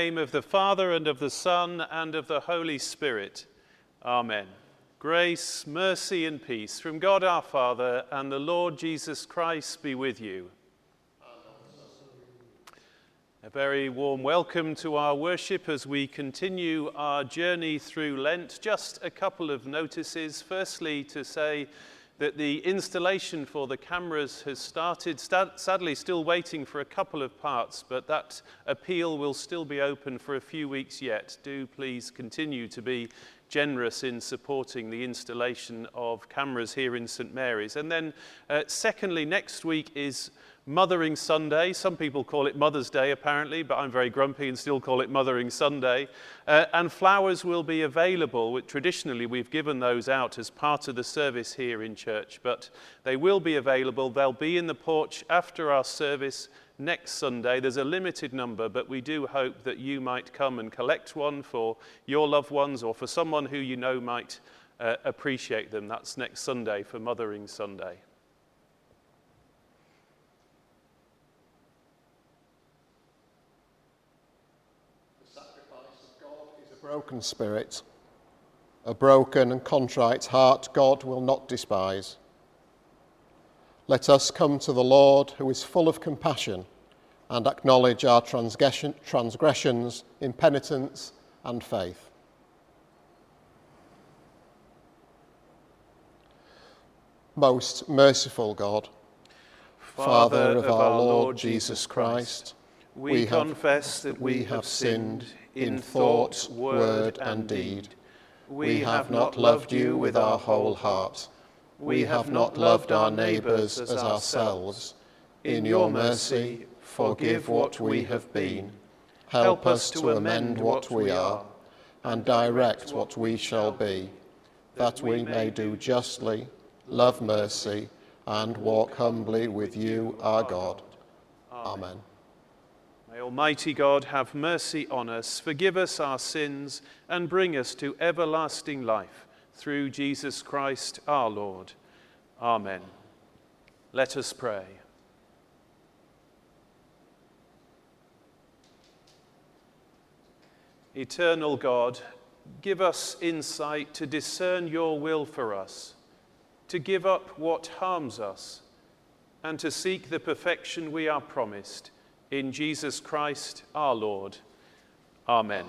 name of the Father, and of the Son, and of the Holy Spirit. Amen. Grace, mercy, and peace from God our Father and the Lord Jesus Christ be with you. A very warm welcome to our worship as we continue our journey through Lent. Just a couple of notices. Firstly, to say that the installation for the cameras has started. Sadly, still waiting for a couple of parts, but that appeal will still be open for a few weeks yet. Do please continue to be generous in supporting the installation of cameras here in St Mary's. And then secondly, next week is Mothering Sunday. Some people call it Mother's Day apparently, but I'm very grumpy and still call it Mothering Sunday. And flowers will be available. Traditionally, we've given those out as part of the service here in church, but they will be available. They'll be in the porch after our service next Sunday. There's a limited number, but we do hope that you might come and collect one for your loved ones or for someone who you know might appreciate them. That's next Sunday for Mothering Sunday. Broken spirit, a broken and contrite heart God will not despise. Let us come to the Lord, who is full of compassion, and acknowledge our transgressions in penitence and faith. Most merciful God, Father of our Lord Jesus Christ, we confess that we have sinned in thought, word, and deed. We have not loved you with our whole heart. We have not loved our neighbours as ourselves. In your mercy, forgive what we have been. Help us to amend what we are, and direct what we shall be, that we may do justly, love mercy, and walk humbly with you, our God. Amen. May Almighty God have mercy on us, forgive us our sins, and bring us to everlasting life, through Jesus Christ our Lord. Amen. Let us pray. Eternal God, give us insight to discern your will for us, to give up what harms us, and to seek the perfection we are promised. In Jesus Christ our Lord. Amen.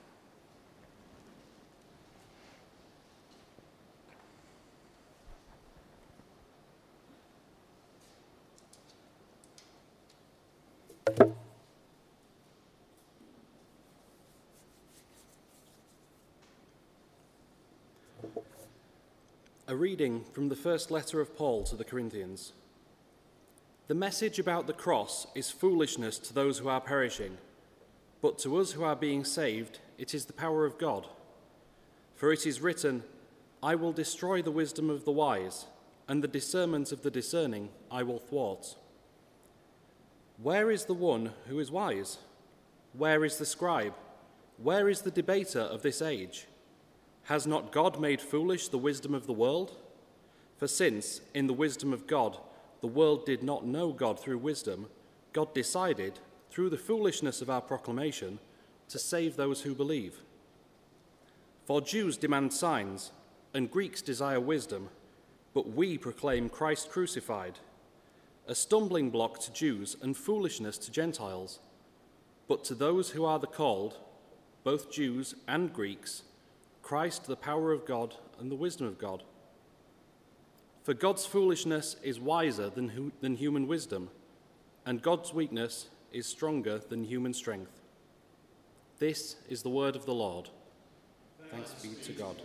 A reading from the first letter of Paul to the Corinthians. The message about the cross is foolishness to those who are perishing, but to us who are being saved, it is the power of God. For it is written, I will destroy the wisdom of the wise, and the discernment of the discerning I will thwart. Where is the one who is wise? Where is the scribe? Where is the debater of this age? Has not God made foolish the wisdom of the world? For since, in the wisdom of God, the world did not know God through wisdom, God decided, through the foolishness of our proclamation, to save those who believe. For Jews demand signs, and Greeks desire wisdom, but we proclaim Christ crucified, a stumbling block to Jews and foolishness to Gentiles. But to those who are the called, both Jews and Greeks, Christ the power of God and the wisdom of God. For God's foolishness is wiser than human wisdom, and God's weakness is stronger than human strength. This is the word of the Lord. Thanks be to God.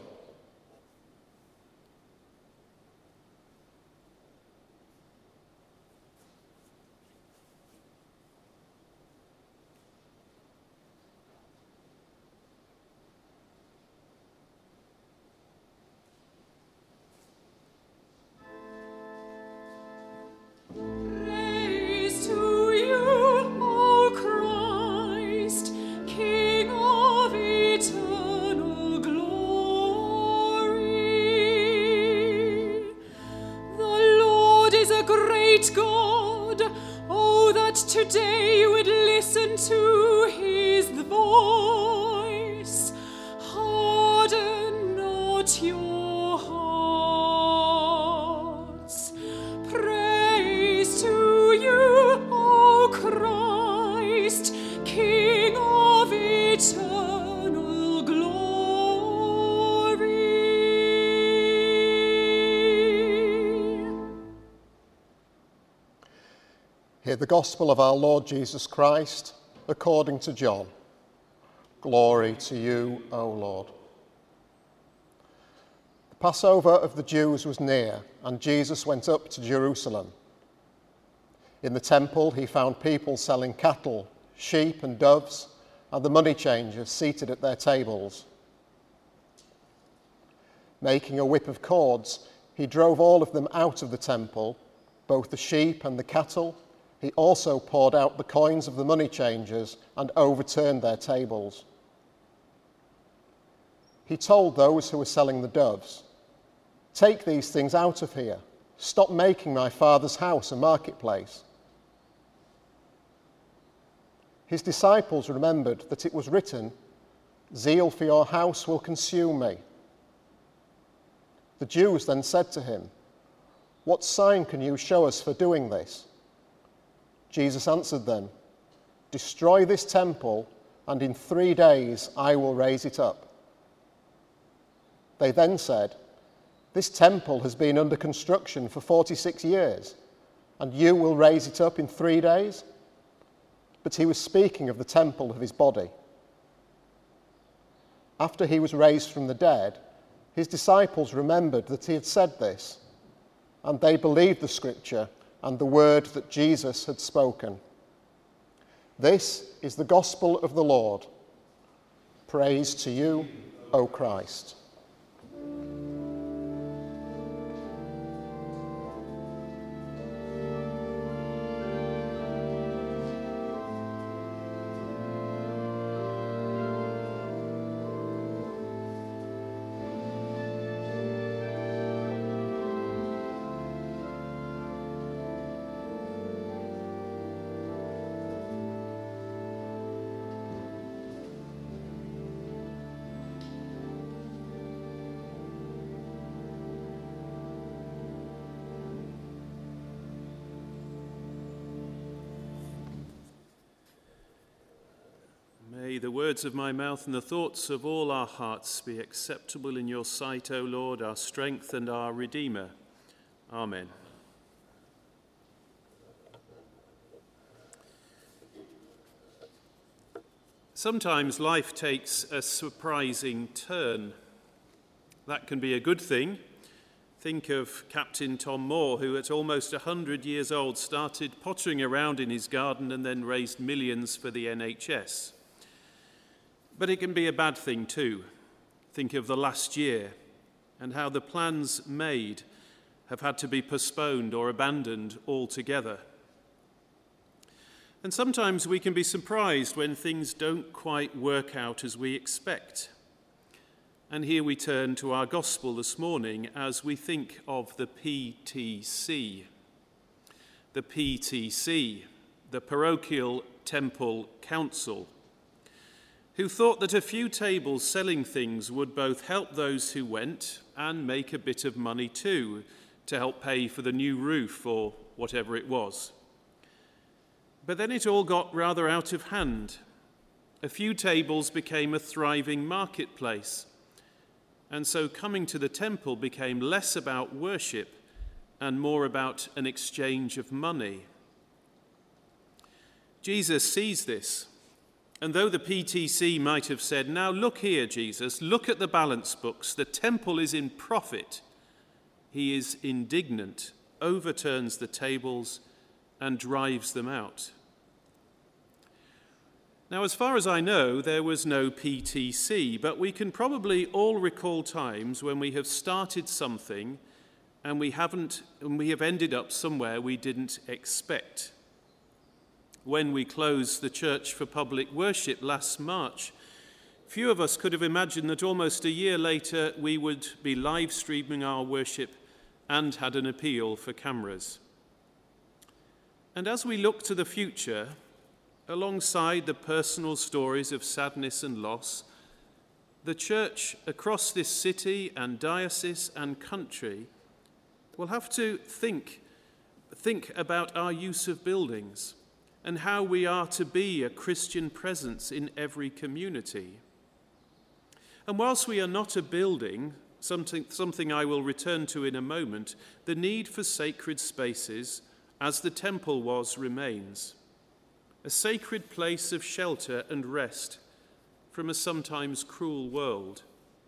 Today you would live listen to his voice. Harden not your hearts. Praise to you, O Christ, King of eternal glory. Hear the gospel of our Lord Jesus Christ according to John. Glory to you, O Lord. The Passover of the Jews was near, and Jesus went up to Jerusalem. In the temple he found people selling cattle, sheep and doves, and the money changers seated at their tables. Making a whip of cords, he drove all of them out of the temple, both the sheep and the cattle. He also poured out the coins of the money changers and overturned their tables. He told those who were selling the doves, "Take these things out of here. Stop making my Father's house a marketplace." His disciples remembered that it was written, "Zeal for your house will consume me." The Jews then said to him, "What sign can you show us for doing this?" Jesus answered them, "Destroy this temple, and in 3 days I will raise it up." They then said, "This temple has been under construction for 46 years, and you will raise it up in 3 days?" But he was speaking of the temple of his body. After he was raised from the dead, his disciples remembered that he had said this, and they believed the scripture and the word that Jesus had spoken. This is the gospel of the Lord. Praise to you, O Christ. May the words of my mouth and the thoughts of all our hearts be acceptable in your sight, O Lord, our strength and our Redeemer. Amen. Sometimes life takes a surprising turn. That can be a good thing. Think of Captain Tom Moore, who at almost 100 years old started pottering around in his garden and then raised millions for the NHS. But it can be a bad thing too. Think of the last year and how the plans made have had to be postponed or abandoned altogether. And sometimes we can be surprised when things don't quite work out as we expect. And here we turn to our gospel this morning as we think of the PTC. The PTC, the Parochial Temple Council, who thought that a few tables selling things would both help those who went and make a bit of money too, to help pay for the new roof or whatever it was. But then it all got rather out of hand. A few tables became a thriving marketplace, and so coming to the temple became less about worship and more about an exchange of money. Jesus sees this. And though the PTC might have said, "Now look here, Jesus, look at the balance books, the temple is in profit," he is indignant, overturns the tables, and drives them out. Now, as far as I know, there was no PTC, but we can probably all recall times when we have started something and we have ended up somewhere we didn't expect. When we closed the church for public worship last March, few of us could have imagined that almost a year later we would be live streaming our worship and had an appeal for cameras. And as we look to the future, alongside the personal stories of sadness and loss, the church across this city and diocese and country will have to think about our use of buildings and how we are to be a Christian presence in every community. And whilst we are not a building, something I will return to in a moment, the need for sacred spaces, as the temple was, remains. A sacred place of shelter and rest from a sometimes cruel world.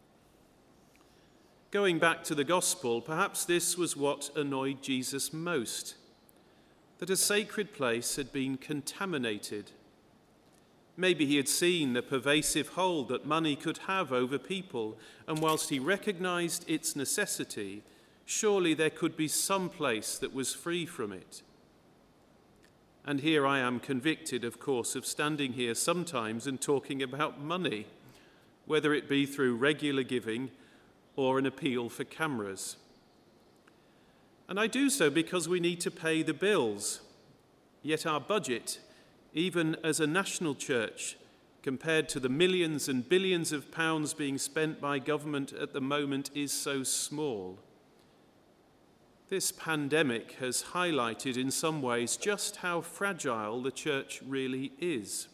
Going back to the gospel, perhaps this was what annoyed Jesus most, that a sacred place had been contaminated. Maybe he had seen the pervasive hold that money could have over people, and whilst he recognized its necessity, surely there could be some place that was free from it. And here I am convicted, of course, of standing here sometimes and talking about money, whether it be through regular giving or an appeal for cameras. And I do so because we need to pay the bills. Yet our budget, even as a national church, compared to the millions and billions of pounds being spent by government at the moment, is so small. This pandemic has highlighted in some ways just how fragile the church really is.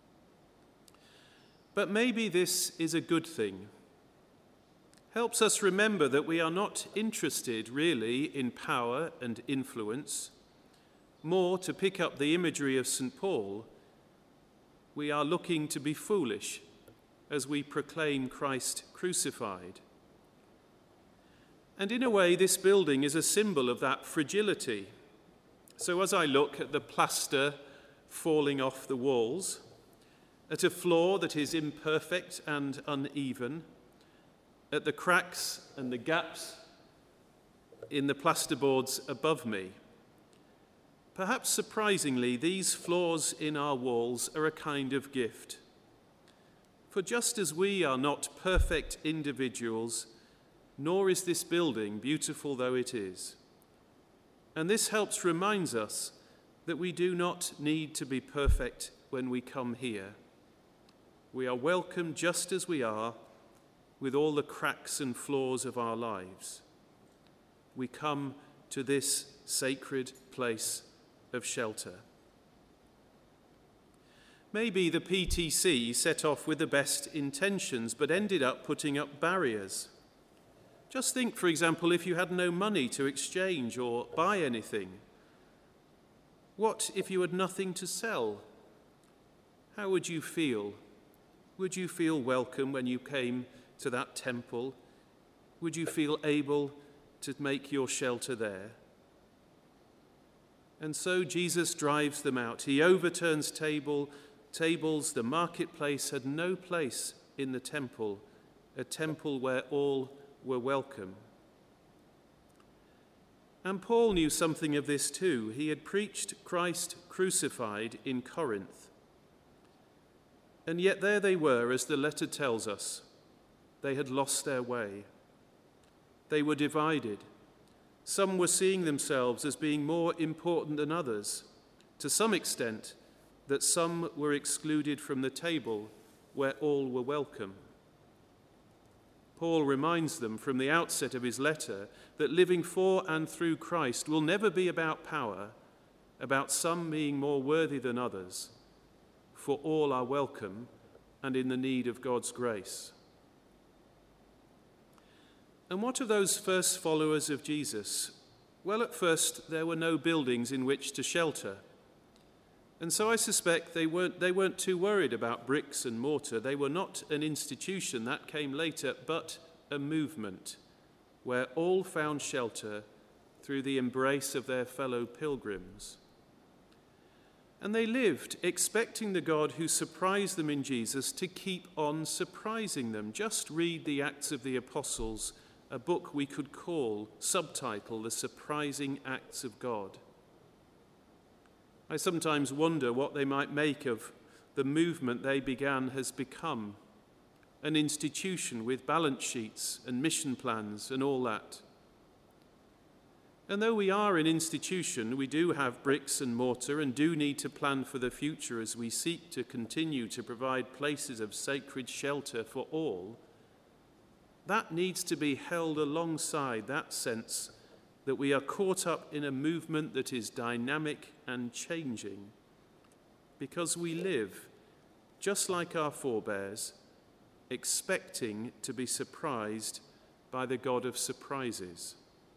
But maybe this is a good thing. Helps us remember that we are not interested really in power and influence. More, to pick up the imagery of St. Paul, we are looking to be foolish as we proclaim Christ crucified. And in a way, this building is a symbol of that fragility. So as I look at the plaster falling off the walls, at a floor that is imperfect and uneven, at the cracks and the gaps in the plasterboards above me, perhaps surprisingly, these flaws in our walls are a kind of gift. For just as we are not perfect individuals, nor is this building, beautiful though it is. And this helps remind us that we do not need to be perfect when we come here. We are welcome just as we are, with all the cracks and flaws of our lives. We come to this sacred place of shelter. Maybe the PTC set off with the best intentions, but ended up putting up barriers. Just think, for example, if you had no money to exchange or buy anything. What if you had nothing to sell? How would you feel? Would you feel welcome when you came to that temple? Would you feel able to make your shelter there? And so Jesus drives them out. He overturns tables. The marketplace had no place in the temple, a temple where all were welcome. And Paul knew something of this too. He had preached Christ crucified in Corinth. And yet there they were, as the letter tells us. They had lost their way. They were divided. Some were seeing themselves as being more important than others, to some extent that some were excluded from the table where all were welcome. Paul reminds them from the outset of his letter that living for and through Christ will never be about power, about some being more worthy than others, for all are welcome and in the need of God's grace. And what of those first followers of Jesus? Well, at first there were no buildings in which to shelter. And so I suspect they weren't too worried about bricks and mortar. They were not an institution, that came later, but a movement where all found shelter through the embrace of their fellow pilgrims. And they lived expecting the God who surprised them in Jesus to keep on surprising them. Just read the Acts of the Apostles, a book we could call, subtitle, The Surprising Acts of God. I sometimes wonder what they might make of the movement they began has become, an institution with balance sheets and mission plans and all that. And though we are an institution, we do have bricks and mortar and do need to plan for the future as we seek to continue to provide places of sacred shelter for all. That needs to be held alongside that sense that we are caught up in a movement that is dynamic and changing, because we live, just like our forebears, expecting to be surprised by the God of surprises.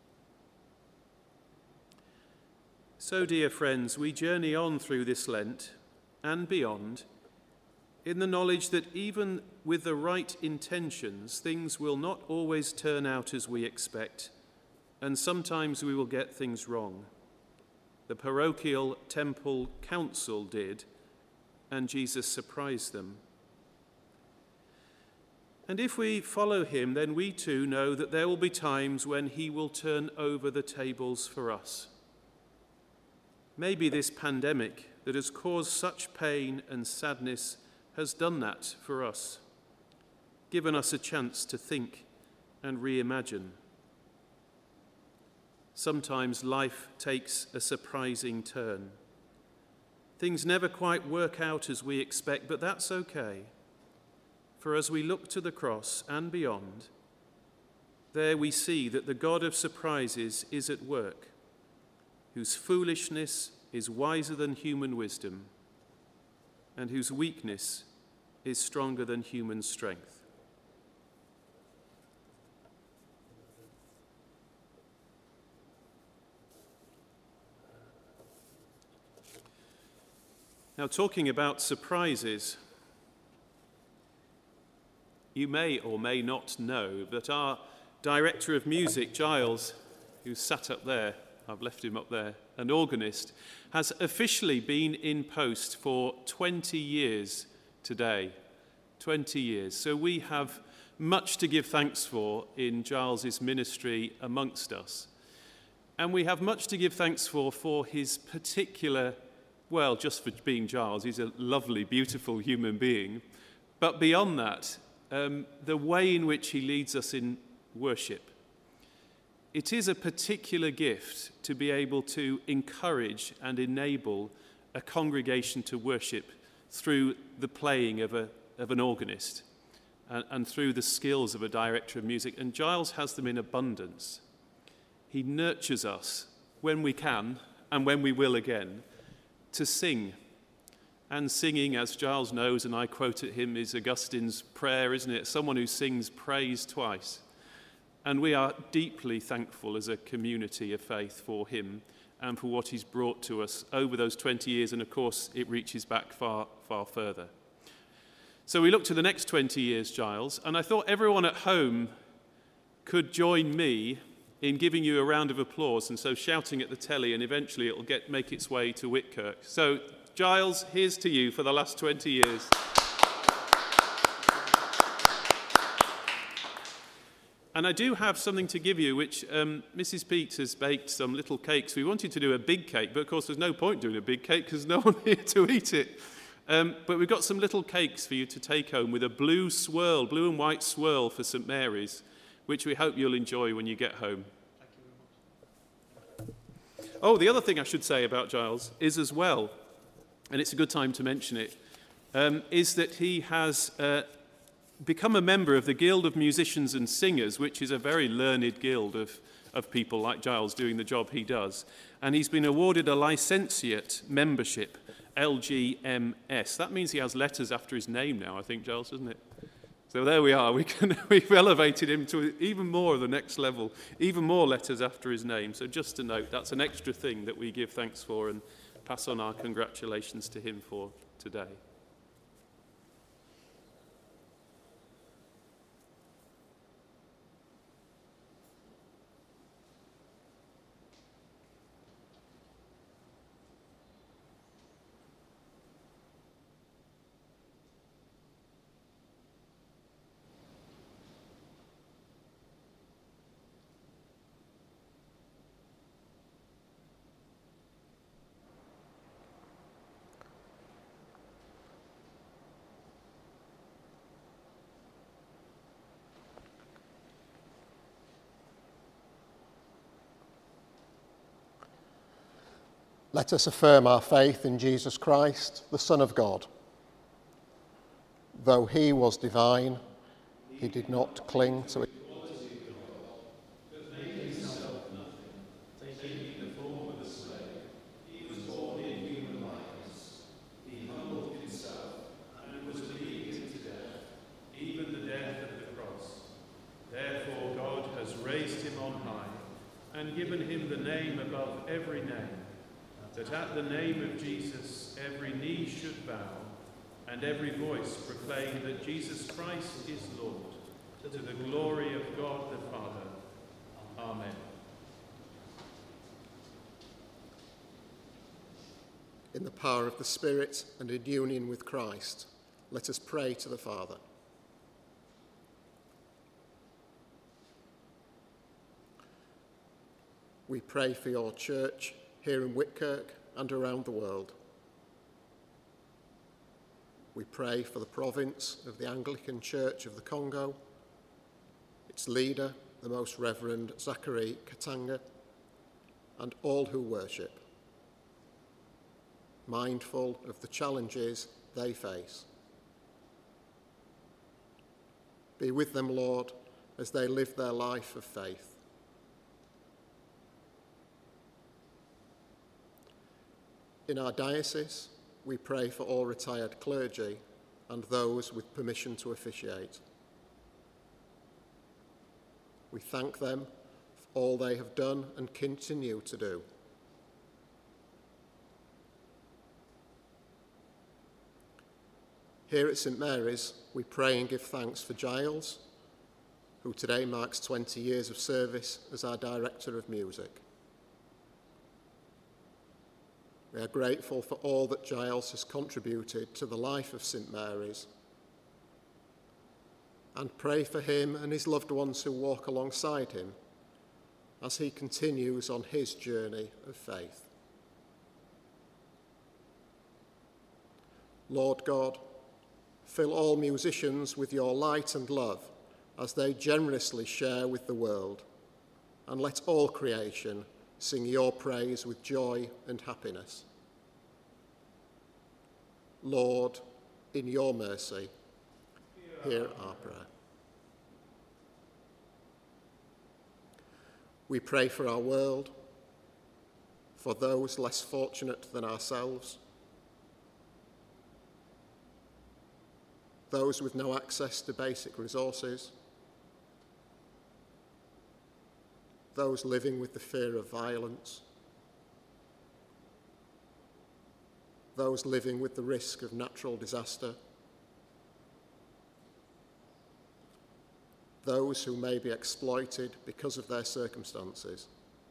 So, dear friends, we journey on through this Lent and beyond in the knowledge that even with the right intentions, things will not always turn out as we expect, and sometimes we will get things wrong. The parochial temple council did, and Jesus surprised them. And if we follow him, then we too know that there will be times when he will turn over the tables for us. Maybe this pandemic that has caused such pain and sadness has done that for us, given us a chance to think and reimagine. Sometimes life takes a surprising turn. Things never quite work out as we expect, but that's okay. For as we look to the cross and beyond, there we see that the God of surprises is at work, whose foolishness is wiser than human wisdom, and whose weakness is stronger than human strength. Now, talking about surprises, you may or may not know that our director of music, Giles, who's sat up there, I've left him up there, an organist, has officially been in post for 20 years today. 20 years. So we have much to give thanks for in Giles's ministry amongst us. And we have much to give thanks for his particular, well, just for being Giles, he's a lovely, beautiful human being. But beyond that, the way in which he leads us in worship. It is a particular gift to be able to encourage and enable a congregation to worship through the playing of an organist and through the skills of a director of music. And Giles has them in abundance. He nurtures us when we can and when we will again to sing. And singing, as Giles knows, and I quote at him, is Augustine's prayer, isn't it? Someone who sings praise twice. And we are deeply thankful as a community of faith for him and for what he's brought to us over those 20 years. And of course, it reaches back far, far further. So we look to the next 20 years, Giles, and I thought everyone at home could join me in giving you a round of applause, and so shouting at the telly, and eventually it'll make its way to Whitkirk. So, Giles, here's to you for the last 20 years. And I do have something to give you, which Mrs. Pete has baked some little cakes. We wanted to do a big cake, but of course there's no point doing a big cake because no one here to eat it. But we've got some little cakes for you to take home with a blue and white swirl for St. Mary's, which we hope you'll enjoy when you get home. Thank you very much. Oh, the other thing I should say about Giles is as well, and it's a good time to mention it, is that he has become a member of the Guild of Musicians and Singers, which is a very learned guild of people like Giles doing the job he does. And he's been awarded a licentiate membership, LGMS. That means he has letters after his name now, I think, Giles, doesn't it? So there we are. We've elevated him to even more of the next level, even more letters after his name. So just to note, that's an extra thing that we give thanks for and pass on our congratulations to him for today. Let us affirm our faith in Jesus Christ, the Son of God. Though he was divine, he did not cling to it. And given him the name above every name, that at the name of Jesus every knee should bow, and every voice proclaim that Jesus Christ is Lord, to the glory of God the Father. Amen. In the power of the Spirit and in union with Christ, let us pray to the Father. We pray for your church here in Whitkirk and around the world. We pray for the province of the Anglican Church of the Congo, its leader, the Most Reverend Zachary Katanga, and all who worship, mindful of the challenges they face. Be with them, Lord, as they live their life of faith. In our diocese, we pray for all retired clergy and those with permission to officiate. We thank them for all they have done and continue to do. Here at St Mary's, we pray and give thanks for Giles, who today marks 20 years of service as our Director of Music. We are grateful for all that Giles has contributed to the life of St Mary's, and pray for him and his loved ones who walk alongside him as he continues on his journey of faith. Lord God, fill all musicians with your light and love as they generously share with the world, and let all creation sing your praise with joy and happiness. Lord, in your mercy, hear our prayer. We pray for our world, for those less fortunate than ourselves, those with no access to basic resources, those living with the fear of violence, those living with the risk of natural disaster, those who may be exploited because of their circumstances.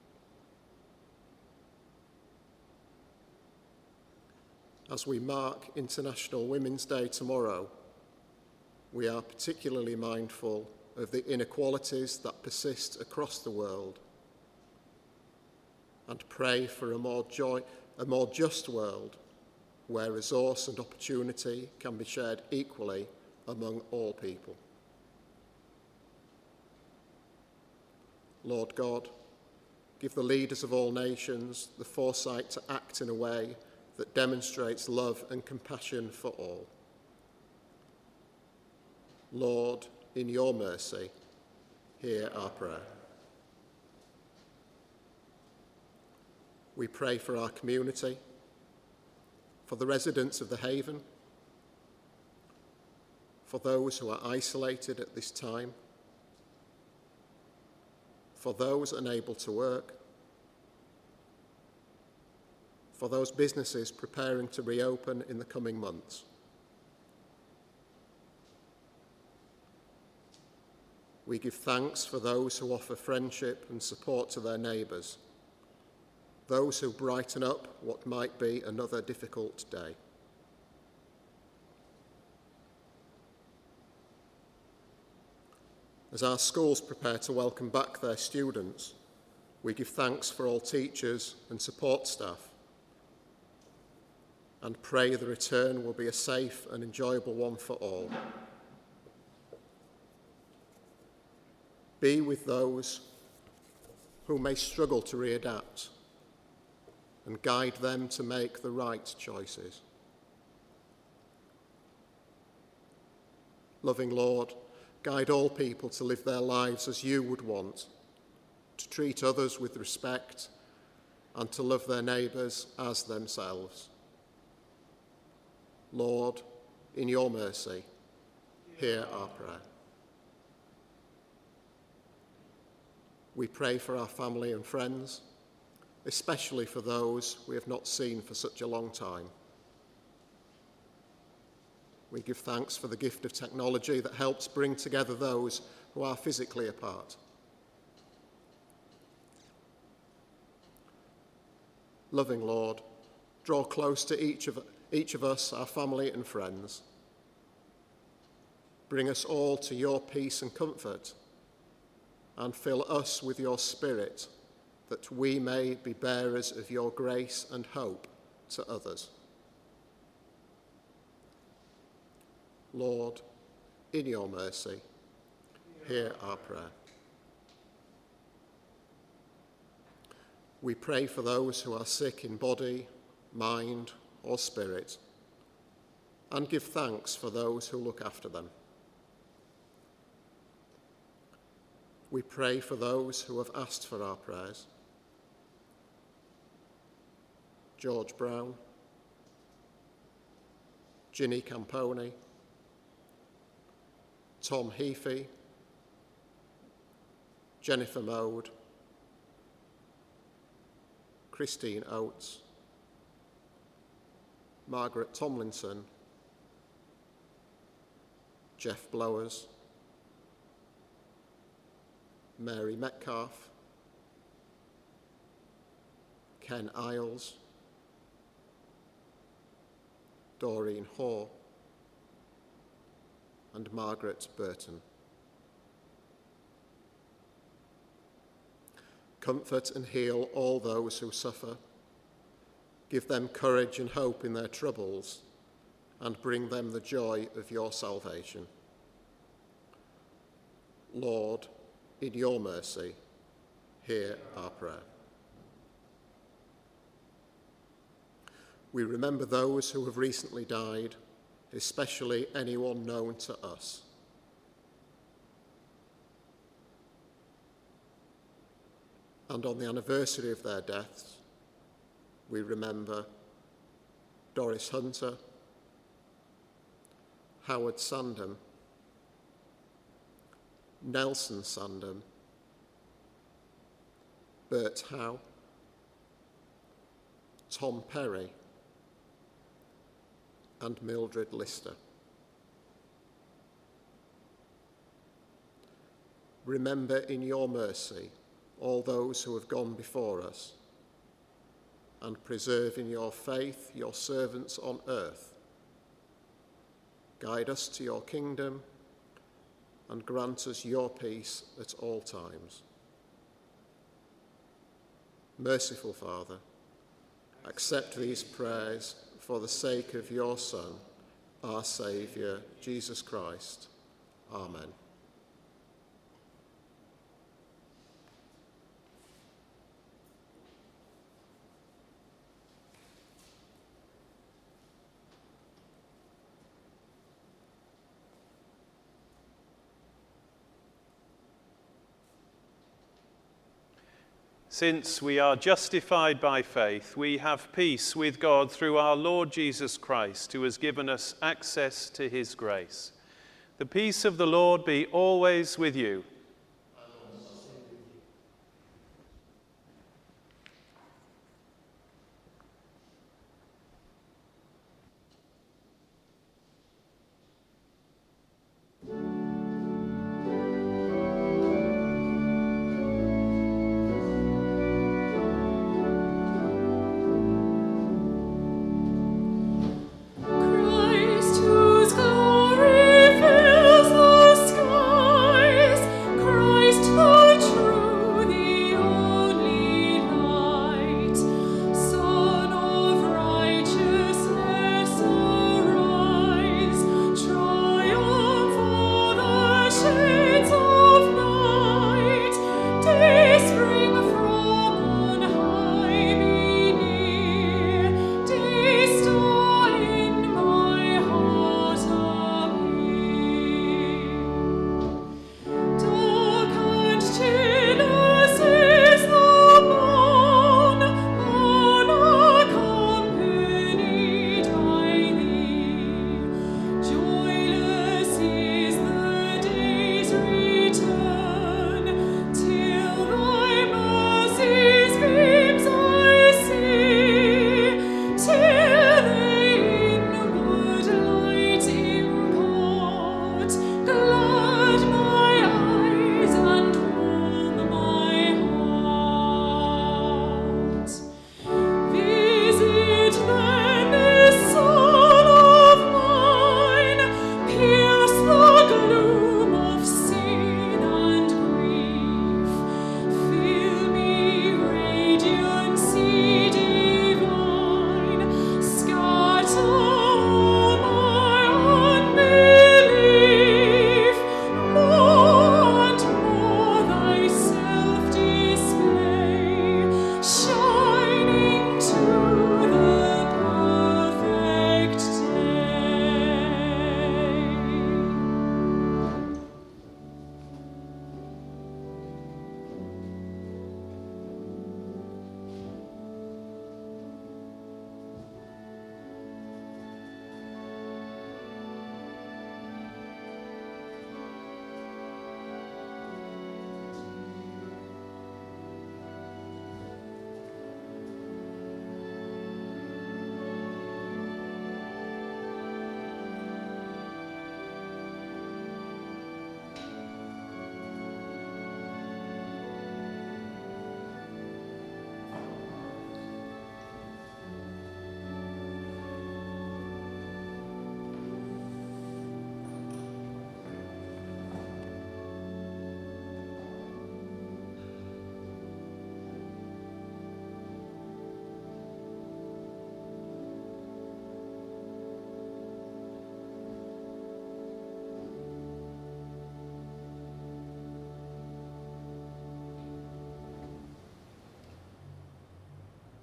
As we mark International Women's Day tomorrow, we are particularly mindful of the inequalities that persist across the world, and pray for a more just world where resource and opportunity can be shared equally among all people. Lord God, give the leaders of all nations the foresight to act in a way that demonstrates love and compassion for all. Lord, in your mercy, hear our prayer. We pray for our community, for the residents of the Haven, for those who are isolated at this time, for those unable to work, for those businesses preparing to reopen in the coming months. We give thanks for those who offer friendship and support to their neighbours, those who brighten up what might be another difficult day. As our schools prepare to welcome back their students, we give thanks for all teachers and support staff, and pray the return will be a safe and enjoyable one for all. Be with those who may struggle to readapt, and guide them to make the right choices. Loving Lord, guide all people to live their lives as you would want, to treat others with respect and to love their neighbours as themselves. Lord, in your mercy, hear our prayer. We pray for our family and friends, especially for those we have not seen for such a long time. We give thanks for the gift of technology that helps bring together those who are physically apart. Loving Lord, draw close to each of us, our family and friends. Bring us all to your peace and comfort, and fill us with your Spirit, that we may be bearers of your grace and hope to others. Lord, in your mercy, hear our prayer. We pray for those who are sick in body, mind, or spirit, and give thanks for those who look after them. We pray for those who have asked for our prayers. George Brown, Ginny Camponi, Tom Heafy, Jennifer Mode, Christine Oates, Margaret Tomlinson, Jeff Blowers, Mary Metcalf, Ken Isles, Doreen Hoare, and Margaret Burton. Comfort and heal all those who suffer. Give them courage and hope in their troubles, and bring them the joy of your salvation. Lord, in your mercy, hear our prayer. We remember those who have recently died, especially anyone known to us. And on the anniversary of their deaths, we remember Doris Hunter, Howard Sandham, Nelson Sandham, Bert Howe, Tom Perry, and Mildred Lister. Remember in your mercy all those who have gone before us, and preserve in your faith your servants on earth. Guide us to your kingdom, and grant us your peace at all times. Merciful Father, accept these prayers for the sake of your Son, our Saviour, Jesus Christ. Amen. Since we are justified by faith, we have peace with God through our Lord Jesus Christ, who has given us access to his grace. The peace of the Lord be always with you. Christ, whose glory fills the skies,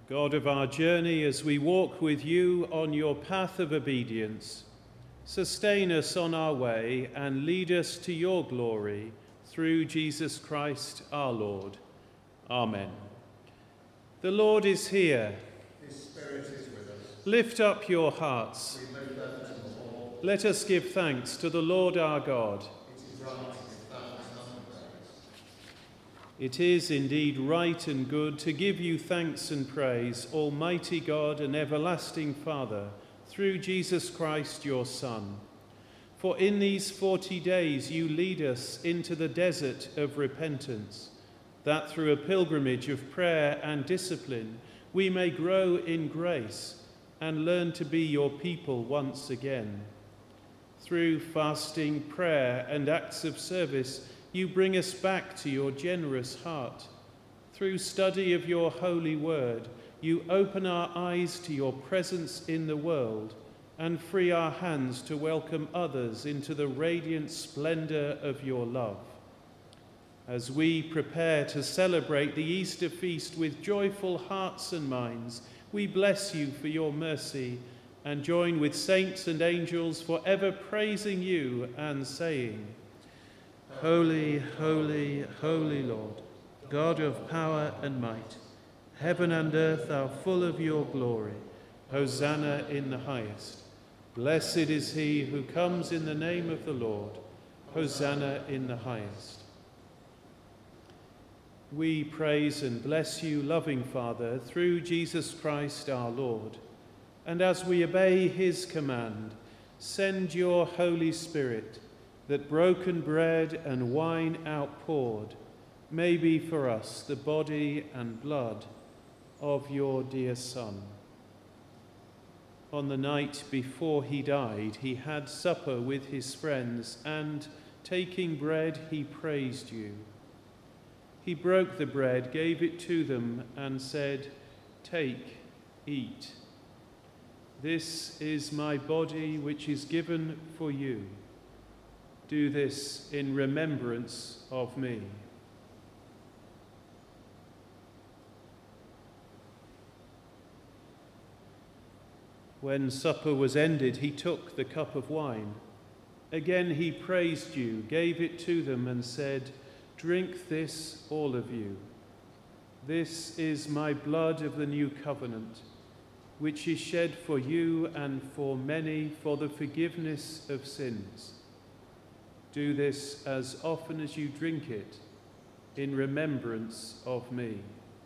God of our journey, as we walk with you on your path of obedience, sustain us on our way and lead us to your glory through Jesus Christ our Lord. Amen. The Lord is here. His Spirit is with us. Lift up your hearts. We lift up to the Lord. Let us give thanks to the Lord our God. It is right to give thanks and praise. It is indeed right and good to give you thanks and praise, Almighty God and everlasting Father, through Jesus Christ your Son. For in these 40 days you lead us into the desert of repentance, that through a pilgrimage of prayer and discipline we may grow in grace and learn to be your people once again. Through fasting, prayer, and acts of service, you bring us back to your generous heart. Through study of your holy word, you open our eyes to your presence in the world and free our hands to welcome others into the radiant splendor of your love. As we prepare to celebrate the Easter feast with joyful hearts and minds, we bless you for your mercy and join with saints and angels forever praising you and saying, Holy, holy, holy Lord, God of power and might, heaven and earth are full of your glory. Hosanna in the highest. Blessed is he who comes in the name of the Lord. Hosanna in the highest. We praise and bless you, loving Father, through Jesus Christ our Lord. And as we obey his command, send your Holy Spirit, that broken bread and wine outpoured may be for us the body and blood of your dear Son. On the night before he died, he had supper with his friends, and taking bread, he praised you. He broke the bread, gave it to them, and said, Take, eat. This is my body, which is given for you. Do this in remembrance of me. When supper was ended, he took the cup of wine. Again he praised you, gave it to them, and said, Drink this, all of you. This is my blood of the new covenant, which is shed for you and for many for the forgiveness of sins. Do this as often as you drink it in remembrance of me.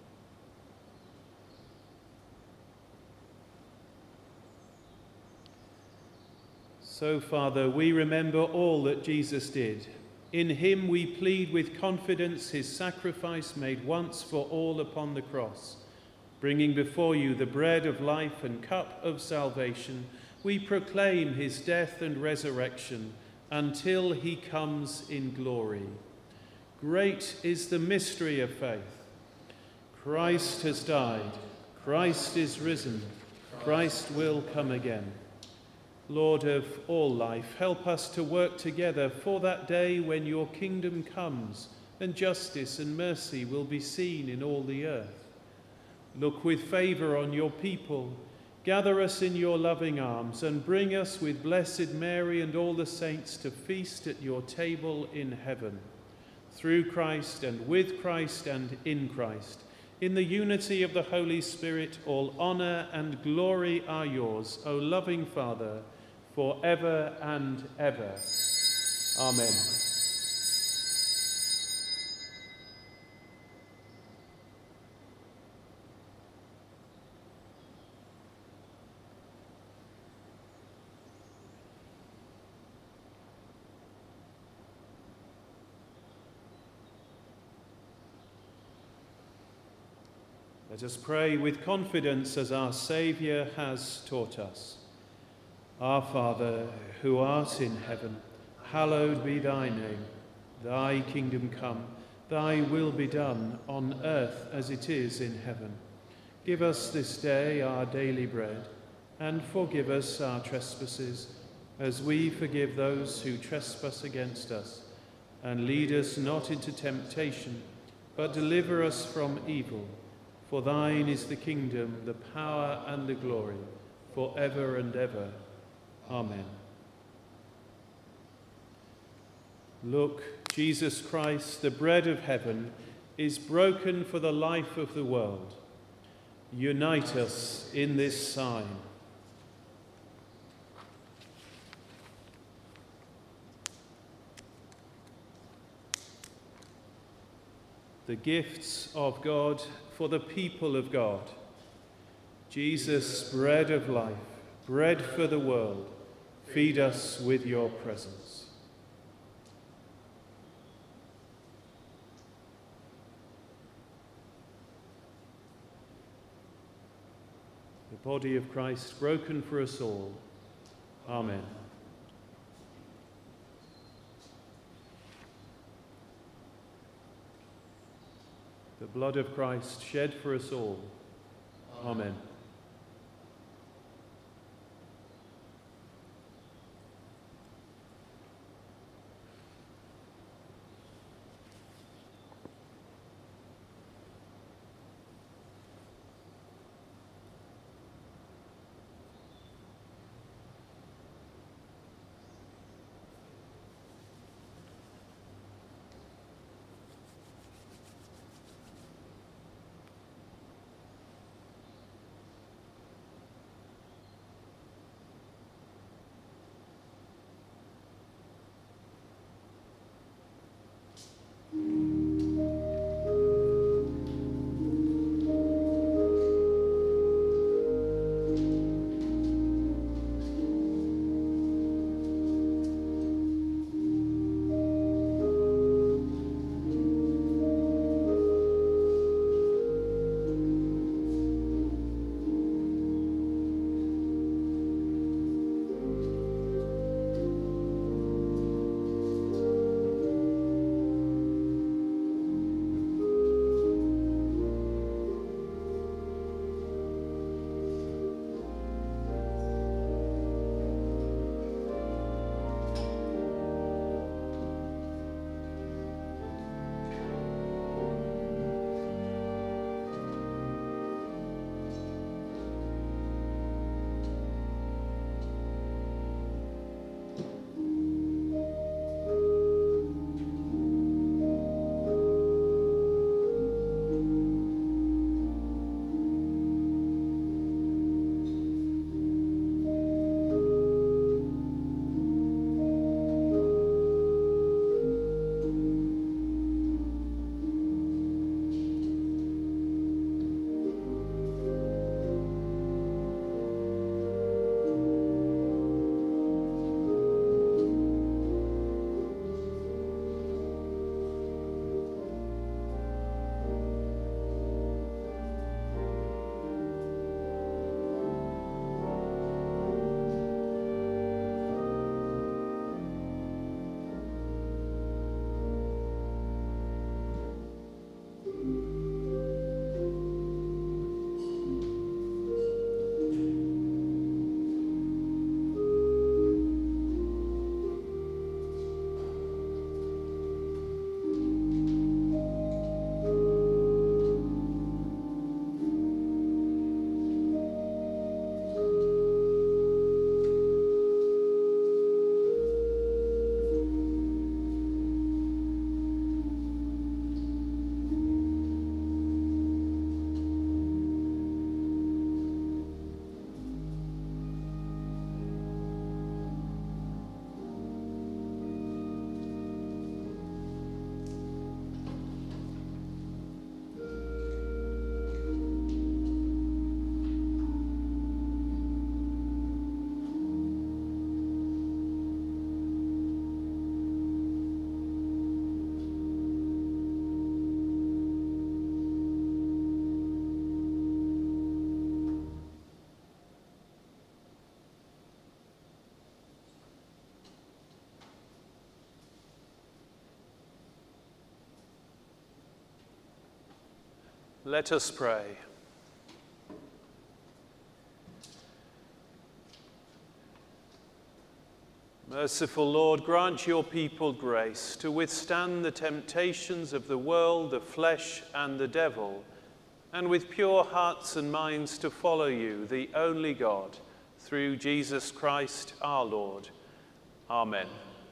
So, Father, we remember all that Jesus did. In him we plead with confidence his sacrifice made once for all upon the cross. Bringing before you the bread of life and cup of salvation, we proclaim his death and resurrection until he comes in glory. Great is the mystery of faith. Christ has died. Christ is risen. Christ will come again. Lord of all life, help us to work together for that day when your kingdom comes and justice and mercy will be seen in all the earth. Look with favor on your people, gather us in your loving arms, and bring us with Blessed Mary and all the saints to feast at your table in heaven. Through Christ and with Christ and in Christ, in the unity of the Holy Spirit, all honor and glory are yours, O loving Father, forever and ever. Amen. Let us pray with confidence as our Saviour has taught us. Our Father, who art in heaven, hallowed be thy name. Thy kingdom come, thy will be done on earth as it is in heaven. Give us this day our daily bread, and forgive us our trespasses, as we forgive those who trespass against us. And lead us not into temptation, but deliver us from evil. For thine is the kingdom, the power and the glory, for ever and ever. Amen. Look, Jesus Christ, the bread of heaven, is broken for the life of the world. Unite us in this sign. The gifts of God for the people of God. Jesus, bread of life, bread for the world, feed us with your presence. The body of Christ broken for us all. Amen. The blood of Christ shed for us all. Amen. Let us pray. Merciful Lord, grant your people grace to withstand the temptations of the world, the flesh, and the devil, and with pure hearts and minds to follow you, the only God, through Jesus Christ our Lord. Amen.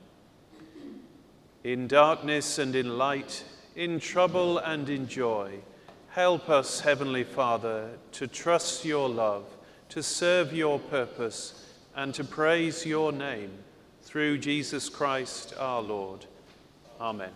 In darkness and in light, in trouble and in joy, help us, Heavenly Father, to trust your love, to serve your purpose, and to praise your name, through Jesus Christ our Lord. Amen.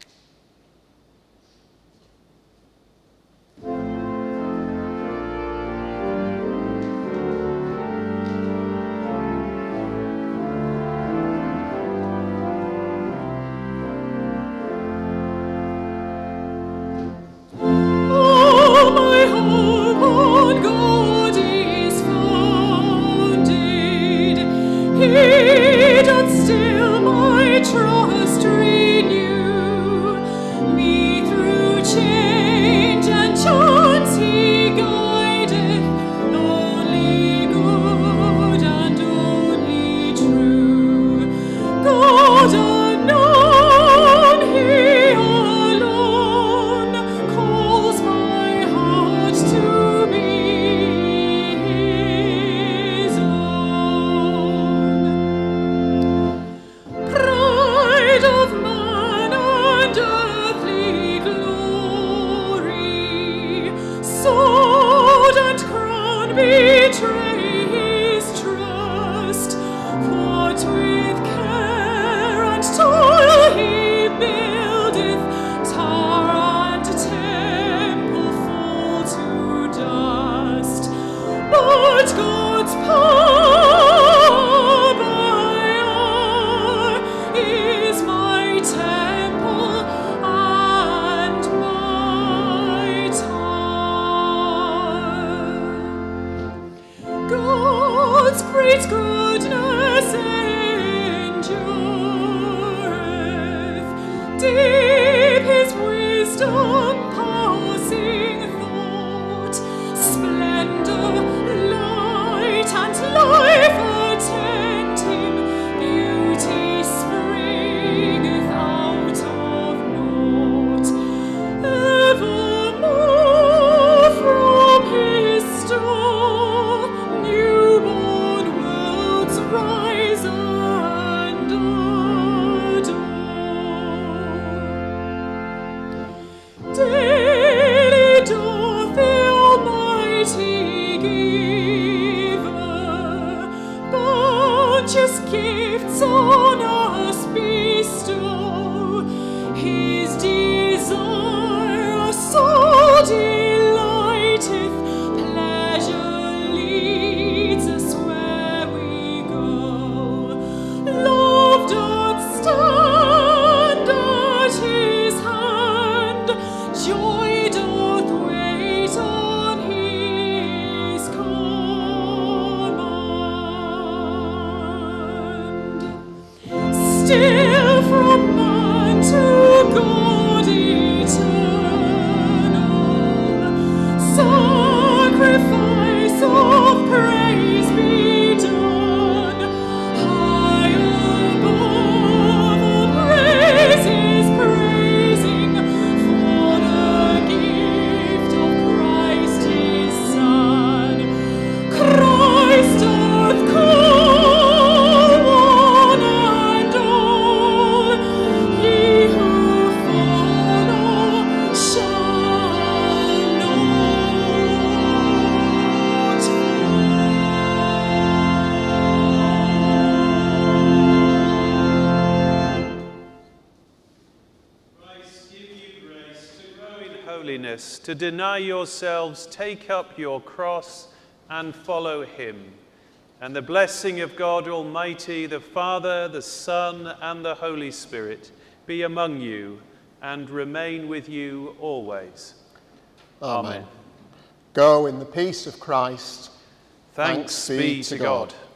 To deny yourselves, take up your cross and follow him. And the blessing of God Almighty, the Father, the Son, and the Holy Spirit be among you and remain with you always. Amen. Go in the peace of Christ. Thanks be to God.